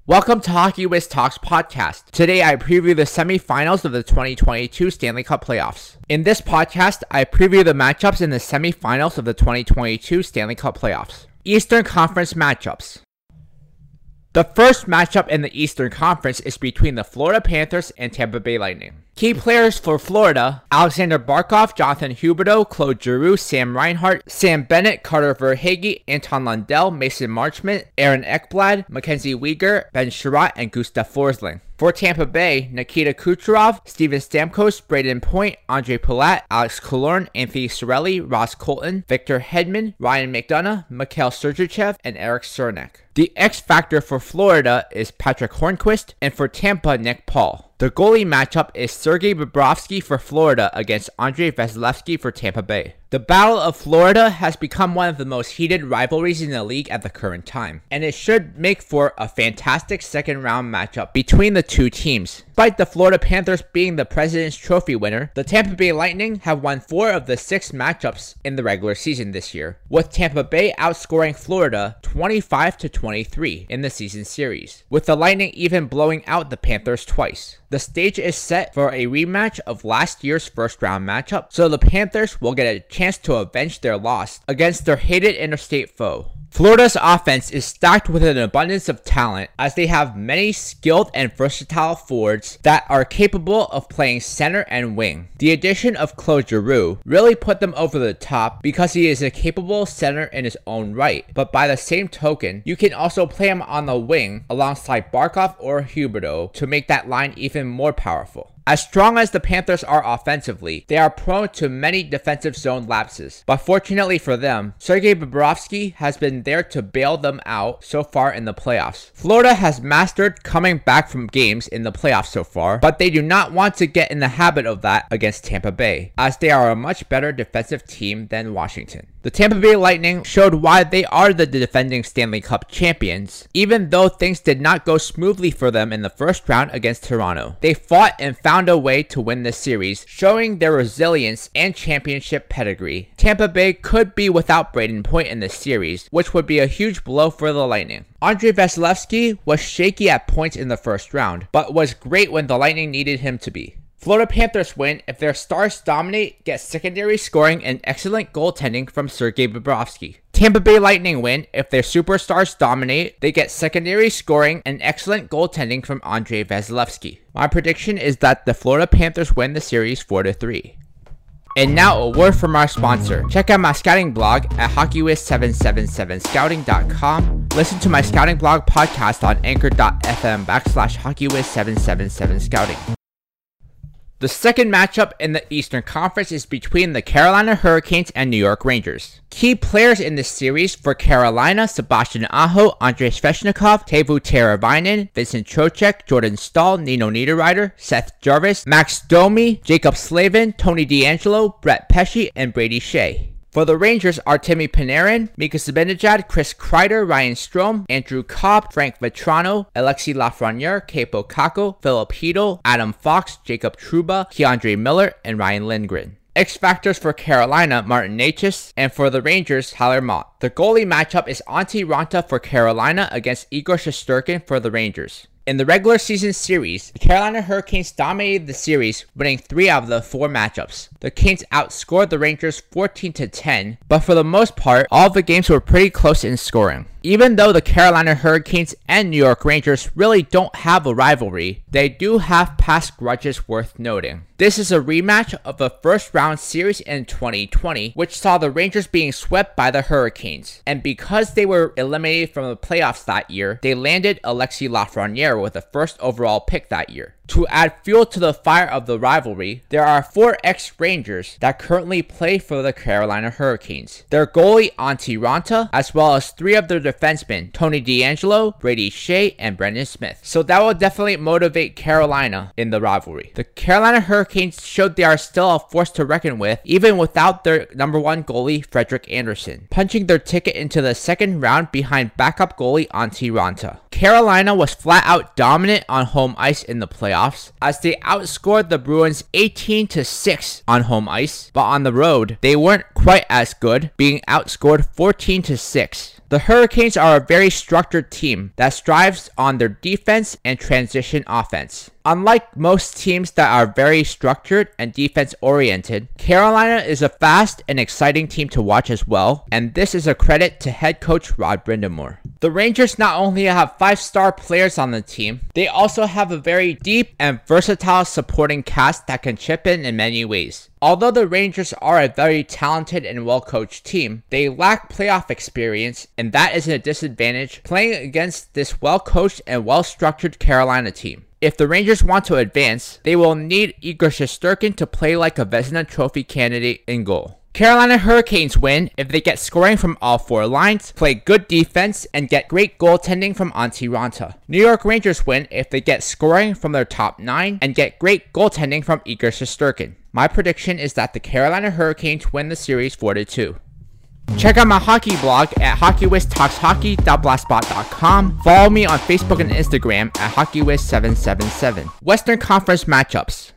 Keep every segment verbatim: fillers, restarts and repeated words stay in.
Welcome to Hockey Wiz Talks podcast. Today I preview the semifinals of the twenty twenty-two Stanley Cup playoffs. In this podcast, I preview the matchups in the semifinals of the twenty twenty-two Stanley Cup playoffs. Eastern Conference matchups. The first matchup in the Eastern Conference is between the Florida Panthers and Tampa Bay Lightning. Key players for Florida: Alexander Barkov, Jonathan Huberdeau, Claude Giroux, Sam Reinhart, Sam Bennett, Carter Verhaeghe, Anton Lundell, Mason Marchment, Aaron Ekblad, Mackenzie Weegar, Ben Chiarot, and Gustav Forsling. For Tampa Bay, Nikita Kucherov, Steven Stamkos, Braden Point, Andre Palat, Alex Killorn, Anthony Cirelli, Ross Colton, Victor Hedman, Ryan McDonough, Mikhail Sergachev, and Eric Cernak. The X factor for Florida is Patrick Hornqvist, and for Tampa, Nick Paul. The goalie matchup is Sergei Bobrovsky for Florida against Andrei Vasilevskiy for Tampa Bay. The Battle of Florida has become one of the most heated rivalries in the league at the current time, and it should make for a fantastic second round matchup between the two teams. Despite the Florida Panthers being the President's Trophy winner, the Tampa Bay Lightning have won four of the six matchups in the regular season this year, with Tampa Bay outscoring Florida twenty-five to twenty-three in the season series, with the Lightning even blowing out the Panthers twice. The stage is set for a rematch of last year's first round matchup, so the Panthers will get a chance to avenge their loss against their hated interstate foe. Florida's offense is stacked with an abundance of talent, as they have many skilled and versatile forwards that are capable of playing center and wing. The addition of Claude Giroux really put them over the top because he is a capable center in his own right, but by the same token, you can also play him on the wing alongside Barkov or Huberdeau to make that line even more powerful. As strong as the Panthers are offensively, they are prone to many defensive zone lapses. But fortunately for them, Sergei Bobrovsky has been there to bail them out so far in the playoffs. Florida has mastered coming back from games in the playoffs so far, but they do not want to get in the habit of that against Tampa Bay, as they are a much better defensive team than Washington. The Tampa Bay Lightning showed why they are the defending Stanley Cup champions, even though things did not go smoothly for them in the first round against Toronto. They fought and found a way to win this series, showing their resilience and championship pedigree. Tampa Bay could be without Braden Point in this series, which would be a huge blow for the Lightning. Andrei Vasilevskiy was shaky at points in the first round, but was great when the Lightning needed him to be. Florida Panthers win if their stars dominate, get secondary scoring, and excellent goaltending from Sergei Bobrovsky. Tampa Bay Lightning win if their superstars dominate, they get secondary scoring, and excellent goaltending from Andrei Vasilevskiy. My prediction is that the Florida Panthers win the series four to three. And now a word from our sponsor. Check out my scouting blog at hockey wiz seven seven seven scouting dot com. Listen to my scouting blog podcast on anchor dot f m backslash hockey wiz seven seven seven scouting. The second matchup in the Eastern Conference is between the Carolina Hurricanes and New York Rangers. Key players in this series for Carolina: Sebastian Aho, Andrei Svechnikov, Teuvo Teravainen, Vincent Trocheck, Jordan Staal, Nino Niederreiter, Seth Jarvis, Max Domi, Jacob Slavin, Tony DeAngelo, Brett Pesce, and Brady Shea. For the Rangers, Artemi Panarin, Mika Zibanejad, Chris Kreider, Ryan Strome, Andrew Copp, Frank Vetrano, Alexis Lafreniere, Kaapo Kakko, Philip Chytil, Adam Fox, Jacob Trouba, Keandre Miller, and Ryan Lindgren. X factors for Carolina: Martin Necas, and for the Rangers, Tyler Mott. The goalie matchup is Antti Raanta for Carolina against Igor Shesterkin for the Rangers. In the regular season series, the Carolina Hurricanes dominated the series, winning three out of the four matchups. The Canes outscored the Rangers fourteen to ten, but for the most part, all of the games were pretty close in scoring. Even though the Carolina Hurricanes and New York Rangers really don't have a rivalry, they do have past grudges worth noting. This is a rematch of the first round series in twenty twenty, which saw the Rangers being swept by the Hurricanes. And because they were eliminated from the playoffs that year, they landed Alexis Lafreniere with the first overall pick that year. To add fuel to the fire of the rivalry, there are four ex-Rangers that currently play for the Carolina Hurricanes. Their goalie, Antti Raanta, as well as three of their defensemen, Tony DeAngelo, Brady Shea, and Brendan Smith. So that will definitely motivate Carolina in the rivalry. The Carolina Hurricanes showed they are still a force to reckon with, even without their number one goalie, Frederik Andersen, punching their ticket into the second round behind backup goalie Antti Raanta. Carolina was flat out dominant on home ice in the playoffs, as they outscored the Bruins eighteen to six on home ice, but on the road, they weren't quite as good, being outscored fourteen to six. The Hurricanes are a very structured team that strives on their defense and transition offense. Unlike most teams that are very structured and defense-oriented, Carolina is a fast and exciting team to watch as well, and this is a credit to head coach Rod Brind'Amour. The Rangers not only have five-star players on the team, they also have a very deep and versatile supporting cast that can chip in in many ways. Although the Rangers are a very talented and well-coached team, they lack playoff experience, and that is a disadvantage playing against this well-coached and well-structured Carolina team. If the Rangers want to advance, they will need Igor Shesterkin to play like a Vezina Trophy candidate in goal. Carolina Hurricanes win if they get scoring from all four lines, play good defense, and get great goaltending from Antti Raanta. New York Rangers win if they get scoring from their top nine and get great goaltending from Igor Shesterkin. My prediction is that the Carolina Hurricanes win the series four to two. Check out my hockey blog at hockey wiz talks hockey dot blogspot dot com. Follow me on Facebook and Instagram at hockey wiz seven seven seven. Western Conference matchups.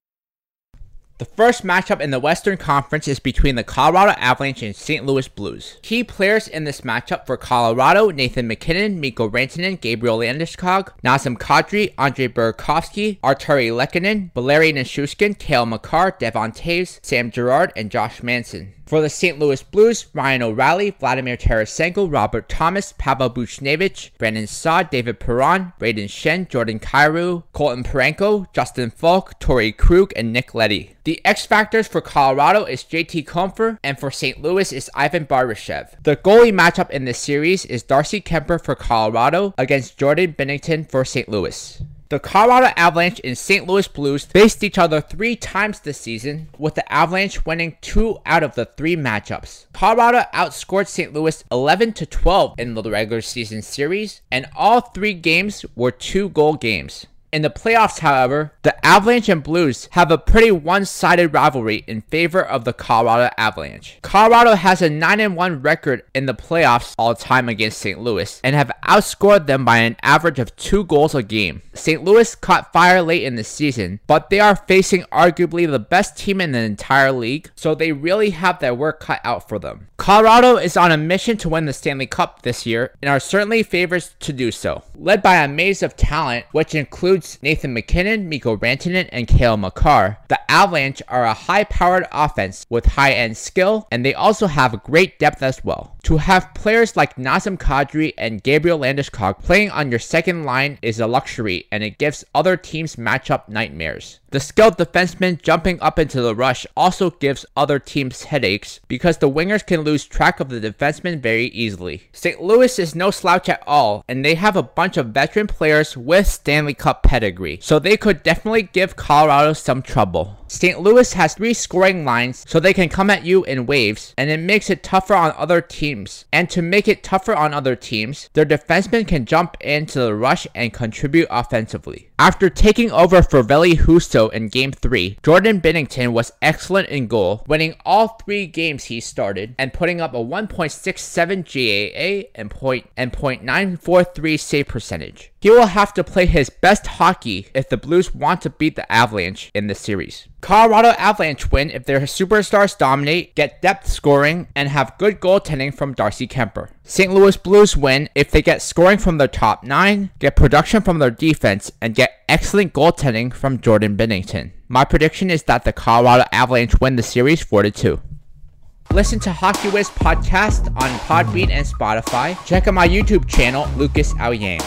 The first matchup in the Western Conference is between the Colorado Avalanche and Saint Louis Blues. Key players in this matchup for Colorado: Nathan MacKinnon, Mikko Rantanen, Gabriel Landeskog, Nazem Kadri, Andrei Burakovsky, Arturi Lehkonen, Valeri Nichushkin, Cale Makar, Devon Toews, Sam Girard, and Josh Manson. For the Saint Louis Blues, Ryan O'Reilly, Vladimir Tarasenko, Robert Thomas, Pavel Buchnevich, Brandon Saad, David Perron, Braden Shen, Jordan Kyrou, Colton Parayko, Justin Falk, Torrey Krug, and Nick Leddy. The X Factors for Colorado is J T Compher, and for Saint Louis is Ivan Barbashev. The goalie matchup in this series is Darcy Kuemper for Colorado against Jordan Binnington for Saint Louis. The Colorado Avalanche and Saint Louis Blues faced each other three times this season, with the Avalanche winning two out of the three matchups. Colorado outscored Saint Louis eleven to twelve in the regular season series, and all three games were two-goal games. In the playoffs, however, the Avalanche and Blues have a pretty one-sided rivalry in favor of the Colorado Avalanche. Colorado has a nine and one record in the playoffs all time against Saint Louis and have outscored them by an average of two goals a game. Saint Louis caught fire late in the season, but they are facing arguably the best team in the entire league, so they really have their work cut out for them. Colorado is on a mission to win the Stanley Cup this year and are certainly favorites to do so. Led by a maze of talent, which includes Nathan MacKinnon, Mikko Rantanen, and Cale Makar, the Avalanche are a high-powered offense with high-end skill, and they also have great depth as well. To have players like Nazem Kadri and Gabriel Landeskog playing on your second line is a luxury, and it gives other teams matchup nightmares. The skilled defenseman jumping up into the rush also gives other teams headaches because the wingers can lose track of the defenseman very easily. Saint Louis is no slouch at all, and they have a bunch of veteran players with Stanley Cup pedigree, so they could definitely give Colorado some trouble. Saint Louis has three scoring lines, so they can come at you in waves, and it makes it tougher on other teams. And to make it tougher on other teams, their defensemen can jump into the rush and contribute offensively. After taking over for Ville Husso in Game three, Jordan Binnington was excellent in goal, winning all three games he started and putting up a one point six seven G A A and point and point nine four three save percentage. He will have to play his best hockey if the Blues want to beat the Avalanche in the series. Colorado Avalanche win if their superstars dominate, get depth scoring, and have good goaltending from Darcy Kuemper. Saint Louis Blues win if they get scoring from their top nine, get production from their defense, and get excellent goaltending from Jordan Binnington. My prediction is that the Colorado Avalanche win the series four to two. Listen to Hockey Wiz podcast on Podbean and Spotify. Check out my YouTube channel, Lucas Aoyang.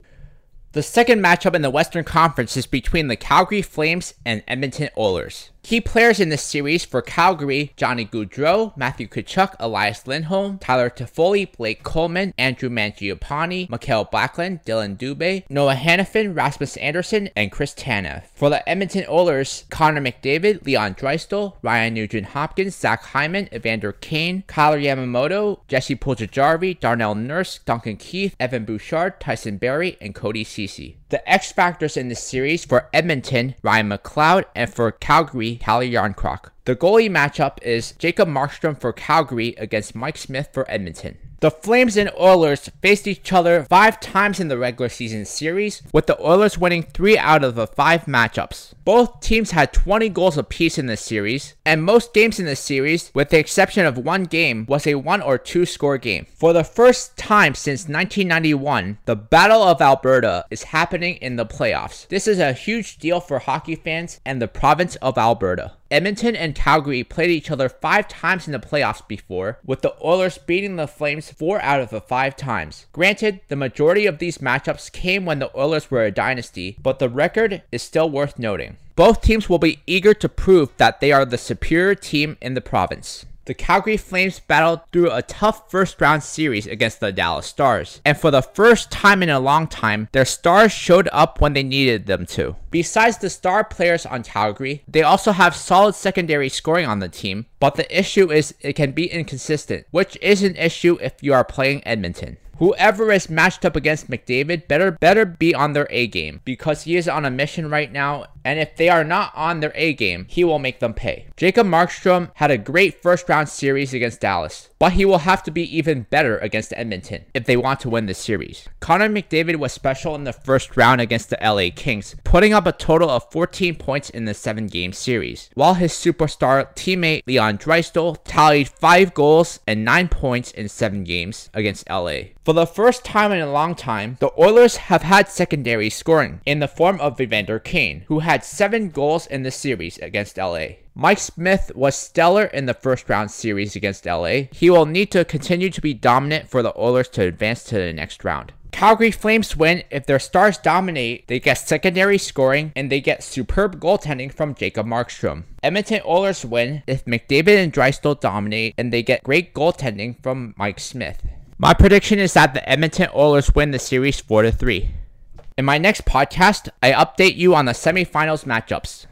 The second matchup in the Western Conference is between the Calgary Flames and Edmonton Oilers. Key players in this series for Calgary: Johnny Gaudreau, Matthew Tkachuk, Elias Lindholm, Tyler Toffoli, Blake Coleman, Andrew Mangiapane, Mikael Backlund, Dylan Dubé, Noah Hanifin, Rasmus Anderson, and Chris Tanev. For the Edmonton Oilers, Connor McDavid, Leon Draisaitl, Ryan Nugent-Hopkins, Zach Hyman, Evander Kane, Kyle Yamamoto, Jesse Puljujarvi, Darnell Nurse, Duncan Keith, Evan Bouchard, Tyson Barrie, and Cody Ceci. The X Factors in this series for Edmonton, Ryan McLeod, and for Calgary, Calle Jarnkrok. The goalie matchup is Jacob Markstrom for Calgary against Mike Smith for Edmonton. The Flames and Oilers faced each other five times in the regular season series, with the Oilers winning three out of the five matchups. Both teams had twenty goals apiece in this series, and most games in this series, with the exception of one game, was a one or two score game. For the first time since nineteen ninety-one, the Battle of Alberta is happening in the playoffs. This is a huge deal for hockey fans and the province of Alberta. Edmonton and Calgary played each other five times in the playoffs before, with the Oilers beating the Flames four out of the five times. Granted, the majority of these matchups came when the Oilers were a dynasty, but the record is still worth noting. Both teams will be eager to prove that they are the superior team in the province. The Calgary Flames battled through a tough first-round series against the Dallas Stars, and for the first time in a long time, their stars showed up when they needed them to. Besides the star players on Calgary, they also have solid secondary scoring on the team, but the issue is it can be inconsistent, which is an issue if you are playing Edmonton. Whoever is matched up against McDavid better better be on their A game, because he is on a mission right now, and if they are not on their A game, he will make them pay. Jacob Markstrom had a great first round series against Dallas, but he will have to be even better against Edmonton if they want to win this series. Connor McDavid was special in the first round against the L A Kings, putting up a total of fourteen points in the seven game series, while his superstar teammate Leon Draisaitl tallied five goals and nine points in seven games against L A. For the first time in a long time, the Oilers have had secondary scoring in the form of Evander Kane, who had seven goals in the series against L A. Mike Smith was stellar in the first round series against L A. He will need to continue to be dominant for the Oilers to advance to the next round. Calgary Flames win if their stars dominate, they get secondary scoring, and they get superb goaltending from Jacob Markstrom. Edmonton Oilers win if McDavid and Draisaitl dominate, and they get great goaltending from Mike Smith. My prediction is that the Edmonton Oilers win the series four to three. In my next podcast, I update you on the semifinals matchups.